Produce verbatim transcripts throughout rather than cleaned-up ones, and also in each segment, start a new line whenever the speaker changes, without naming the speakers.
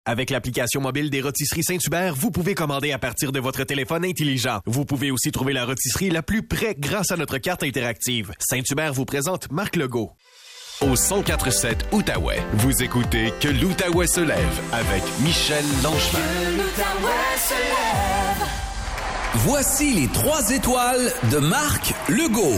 Avec l'application mobile des Rôtisseries Saint-Hubert, vous pouvez commander à partir de votre téléphone intelligent. Vous pouvez aussi trouver la rôtisserie la plus près grâce à notre carte interactive. Saint-Hubert vous présente Marc Legault. Au cent quatre virgule sept Outaouais, vous écoutez Que l'Outaouais se lève avec Michel Langevin.
Que l'Outaouais se lève.
Voici les trois étoiles de Marc Legault.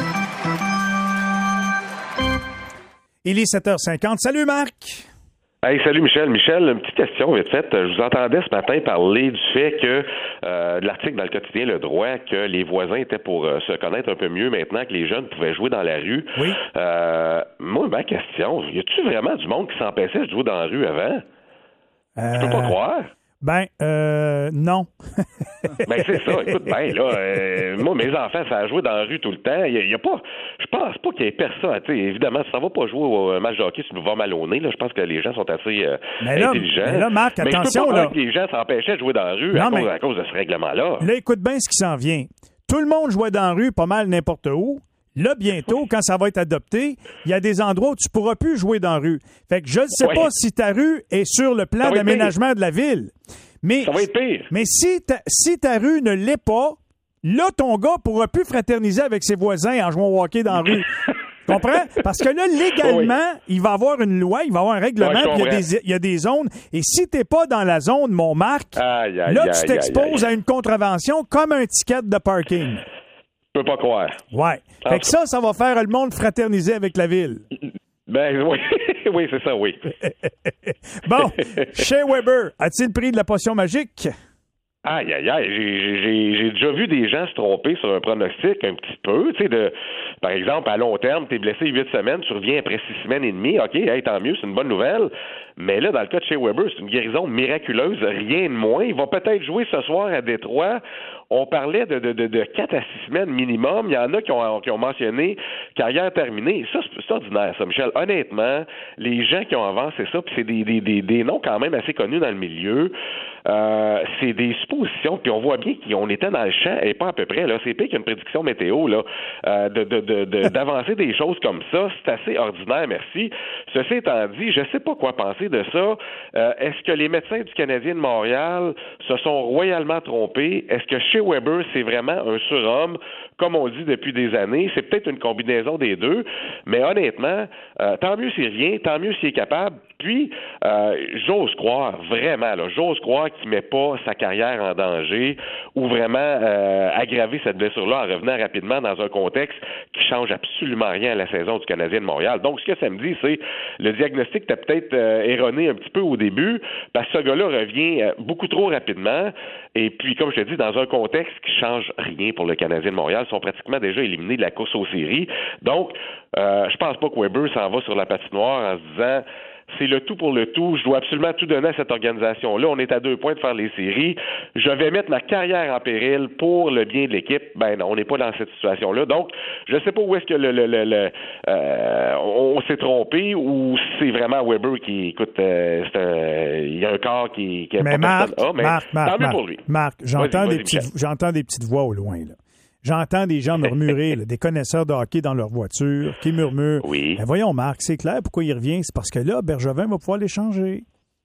Il est sept heures cinquante. Salut Marc!
Hey, salut Michel. Michel, une petite question vite faite. Je vous entendais ce matin parler du fait que euh, de l'article dans le quotidien Le Droit que les voisins étaient pour euh, se connaître un peu mieux maintenant que les jeunes pouvaient jouer dans la rue.
Oui.
Euh, moi, ma question, y a-tu vraiment du monde qui s'empêchait de jouer dans la rue avant?
Euh...
Je peux pas croire.
Ben, euh, non.
Ben, c'est ça. Écoute, ben, là, euh, moi, mes enfants, ça a joué dans la rue tout le temps. Il y a, il y a pas, je pense pas qu'il y ait personne. Tu sais, évidemment, si ça va pas jouer au match de hockey, si tu vas mal au nez, là, je pense que les gens sont assez euh,
mais là,
intelligents.
Mais là, Marc,
mais
attention,
je peux pas
là.
que les gens s'empêchaient de jouer dans la rue
non,
à,
mais...
cause, à cause de ce règlement-là.
Là, écoute bien ce qui s'en vient. Tout le monde jouait dans la rue, pas mal n'importe où. Là, bientôt, quand ça va être adopté, il y a des endroits où tu pourras plus jouer dans la rue. Fait que je ne sais
ouais.
pas si ta rue est sur le plan d'aménagement de la ville. Mais,
ça va être pire.
Mais si ta, si ta rue ne l'est pas, là, ton gars pourra plus fraterniser avec ses voisins en jouant au hockey dans la rue. Tu comprends? Parce que là, légalement, oui. il va y avoir une loi, il va y avoir un règlement,
ouais,
puis il y, a des, il y a des zones. Et si t'es pas dans la zone, mon Marc,
aïe, aïe,
là,
aïe,
tu t'exposes
aïe, aïe.
à une contravention comme un ticket de parking.
Je peux pas croire.
Ouais.
En
fait que ça, ça va faire le monde fraterniser avec la ville.
Ben oui, oui, c'est ça, oui.
Bon, Shea Weber, a-t-il pris de la potion magique?
Aïe, aïe, aïe, j'ai, j'ai, j'ai déjà vu des gens se tromper sur un pronostic un petit peu, tu sais, de, par exemple, à long terme, t'es blessé huit semaines, tu reviens après six semaines et demie, OK, hey, tant mieux, c'est une bonne nouvelle, mais là, dans le cas de Shea Weber, c'est une guérison miraculeuse, rien de moins, il va peut-être jouer ce soir à Détroit. On parlait de, de, de, de quatre à six semaines minimum. Il y en a qui ont, qui ont mentionné carrière terminée. Ça, c'est, c'est ordinaire, ça, Michel. Honnêtement, les gens qui ont avancé ça, puis c'est des, des, des, des noms quand même assez connus dans le milieu, euh, c'est des suppositions, puis on voit bien qu'on était dans le champ et pas à peu près. Là. C'est pire qu'une prédiction météo, là, euh, de, de, de, de, d'avancer des choses comme ça. C'est assez ordinaire, merci. Ceci étant dit, je sais pas quoi penser de ça. Euh, est-ce que les médecins du Canadien de Montréal se sont royalement trompés? Est-ce que Shea Weber, c'est vraiment un surhomme, comme on dit depuis des années. C'est peut-être une combinaison des deux, mais honnêtement, euh, tant mieux s'il revient, tant mieux s'il est capable. Puis, euh, j'ose croire, vraiment, là, j'ose croire qu'il ne met pas sa carrière en danger ou vraiment euh, aggraver cette blessure-là en revenant rapidement dans un contexte qui change absolument rien à la saison du Canadien de Montréal. Donc, ce que ça me dit, c'est le diagnostic était peut-être euh, erroné un petit peu au début, parce que ce gars-là revient euh, beaucoup trop rapidement. Et puis, comme je te dis, dans un contexte qui change rien pour le Canadien de Montréal, ils sont pratiquement déjà éliminés de la course aux séries. Donc, euh, je pense pas que Weber s'en va sur la patinoire en se disant c'est le tout pour le tout, je dois absolument tout donner à cette organisation-là. On est à deux points de faire les séries. Je vais mettre ma carrière en péril pour le bien de l'équipe. Ben non, on n'est pas dans cette situation-là. Donc, je sais pas où est-ce que le, le, le, le euh, on s'est trompé ou c'est vraiment Weber qui, écoute, euh, c'est un, il y a un corps qui, qui
mais Marc,
a, mais
Marc, Marc,
tant mieux
Marc,
pour lui.
Marc, j'entends
vas-y,
des
vas-y,
petites, j'entends des petites voix au loin, là. J'entends des gens murmurer, là, des connaisseurs de hockey dans leur voiture, qui murmurent.
Oui.
Ben voyons, Marc, c'est clair pourquoi il revient. C'est parce que là, Bergevin va pouvoir l'échanger.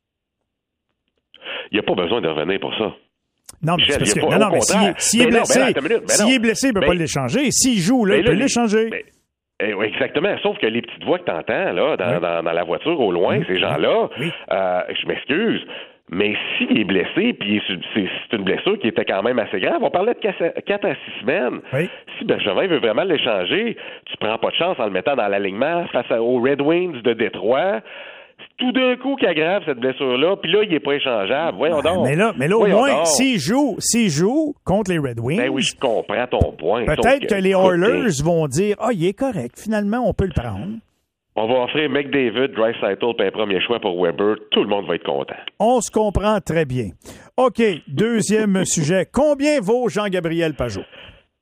Il n'y a pas besoin de revenir pour ça.
Non, mais
Michel,
c'est parce que,
pas,
non, non, mais s'il est, s'il est blessé,
non, ben non,
s'il est blessé, il ne peut
ben,
pas l'échanger. S'il joue, là,
ben
il peut
là,
l'échanger.
Ben, eh, oui, exactement. Sauf que les petites voix que tu entends là, dans,
oui.
dans, dans la voiture au loin,
oui.
ces gens-là,
oui.
euh, je m'excuse, mais s'il est blessé, puis c'est, c'est une blessure qui était quand même assez grave, on parlait de quatre à six semaines.
Oui.
Si Bergevin veut vraiment l'échanger, tu prends pas de chance en le mettant dans l'alignement face aux Red Wings de Détroit. Tout d'un coup qui aggrave cette blessure-là, puis là, il n'est pas échangeable. Voyons
ben,
donc.
Mais là, mais là au
Voyons
moins,
donc.
s'il joue, s'il joue contre les Red Wings,
ben oui, je comprends ton point.
peut-être que, que les
écoute,
Oilers vont dire « Ah, oh, il est correct, finalement, on peut le prendre. »
On va offrir McDavid, Draisaitl et un premier choix pour Weber. Tout le monde va être content.
On se comprend très bien. OK, deuxième sujet. Combien vaut Jean-Gabriel Pageau?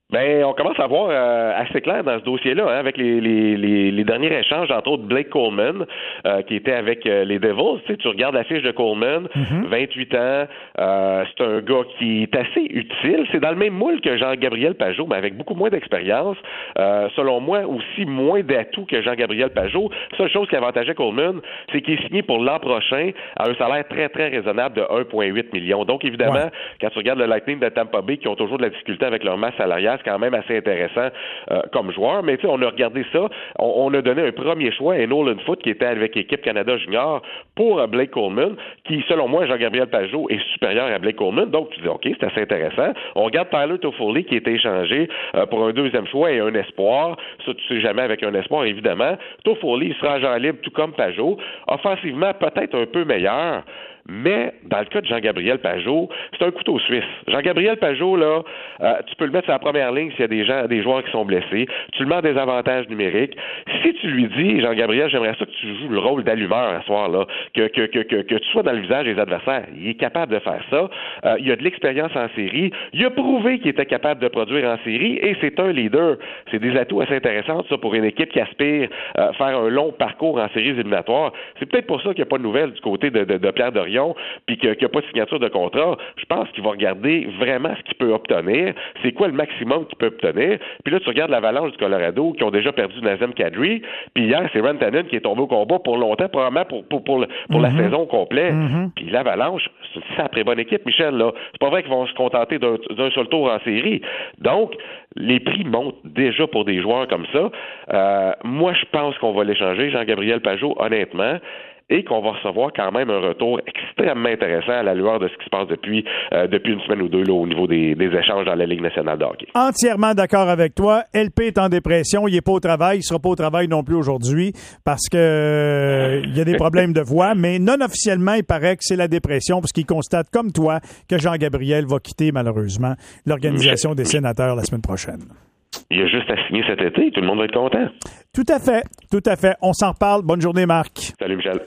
Ben, on commence à voir euh, assez clair dans ce dossier-là, hein, avec les, les, les, les derniers échanges, entre autres Blake Coleman, euh, qui était avec euh, les Devils. Tu sais, tu regardes la fiche de Coleman, mm-hmm. vingt-huit ans, euh, c'est un gars qui est assez utile. C'est dans le même moule que Jean-Gabriel Pageau, mais avec beaucoup moins d'expérience. Euh, selon moi, aussi moins d'atouts que Jean-Gabriel Pageau. La seule chose qui avantageait Coleman, c'est qu'il est signé pour l'an prochain à un salaire très, très raisonnable de un virgule huit million. Donc, évidemment, ouais. quand tu regardes le Lightning de Tampa Bay, qui ont toujours de la difficulté avec leur masse salariale, c'est quand même assez intéressant euh, comme joueur. Mais tu sais, on a regardé ça. On, on a donné un premier choix à Nolan Foote, qui était avec l'équipe Canada Junior, pour Blake Coleman, qui, selon moi, Jean-Gabriel Pageau, est supérieur à Blake Coleman. Donc, tu dis, OK, c'est assez intéressant. On regarde Tyler Toffoli, qui a été échangé euh, pour un deuxième choix et un espoir. Ça, tu sais jamais avec un espoir, évidemment. Toffoli sera agent libre, tout comme Pageau. Offensivement, peut-être un peu meilleur. Mais, dans le cas de Jean-Gabriel Pageau, c'est un couteau suisse. Jean-Gabriel Pageau, là, euh, tu peux le mettre sur la première ligne s'il y a des gens, des joueurs qui sont blessés. Tu le mets en désavantage numérique. Si tu lui dis, Jean-Gabriel, j'aimerais ça que tu joues le rôle d'allumeur à ce soir-là, que, que, que, que, que tu sois dans le visage des adversaires, il est capable de faire ça. Euh, il a de l'expérience en série. Il a prouvé qu'il était capable de produire en série et c'est un leader. C'est des atouts assez intéressants, ça, pour une équipe qui aspire à euh, faire un long parcours en séries éliminatoires. C'est peut-être pour ça qu'il n'y a pas de nouvelles du côté de, de, de Pierre Dorion, puis qu'il n'y a pas de signature de contrat. Je pense qu'il va regarder vraiment ce qu'il peut obtenir. C'est quoi le maximum qu'il peut obtenir? Puis là, tu regardes l'Avalanche du Colorado, qui ont déjà perdu Nazem Kadri, puis hier, c'est Rantanen qui est tombé au combat pour longtemps, probablement pour, pour, pour, pour mm-hmm. la saison complète. Mm-hmm. Puis l'Avalanche, c'est une sacrée bonne équipe, Michel, là. C'est pas vrai qu'ils vont se contenter d'un, d'un seul tour en série. Donc, les prix montent déjà pour des joueurs comme ça. Euh, moi, je pense qu'on va l'échanger, Jean-Gabriel Pageau, honnêtement, et qu'on va recevoir quand même un retour extrêmement intéressant à la lueur de ce qui se passe depuis, euh, depuis une semaine ou deux là, au niveau des, des échanges dans la Ligue nationale de hockey.
Entièrement d'accord avec toi. L P est en dépression, il n'est pas au travail, il ne sera pas au travail non plus aujourd'hui parce que euh, il y a des problèmes de voix, mais non officiellement, il paraît que c'est la dépression parce qu'il constate, comme toi, que Jean-Gabriel va quitter malheureusement l'Organisation des sénateurs la semaine prochaine.
Il y a juste à signer cet été, tout le monde va être content.
Tout à fait, tout à fait. On s'en reparle. Bonne journée, Marc.
Salut, Michel.